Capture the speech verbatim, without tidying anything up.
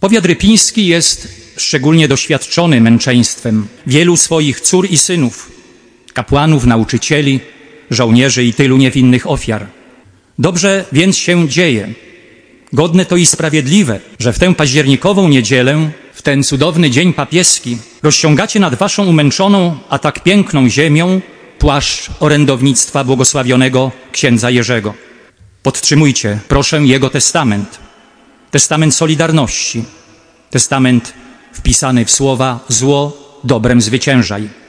Powiat rypiński jest szczególnie doświadczony męczeństwem wielu swoich cór i synów, kapłanów, nauczycieli, żołnierzy i tylu niewinnych ofiar. Dobrze więc się dzieje, godne to i sprawiedliwe, że w tę październikową niedzielę, w ten cudowny dzień papieski, rozciągacie nad waszą umęczoną, a tak piękną ziemią płaszcz orędownictwa błogosławionego księdza Jerzego. Podtrzymujcie, proszę, jego testament, testament solidarności, testament wpisany w słowa: zło dobrem zwyciężaj.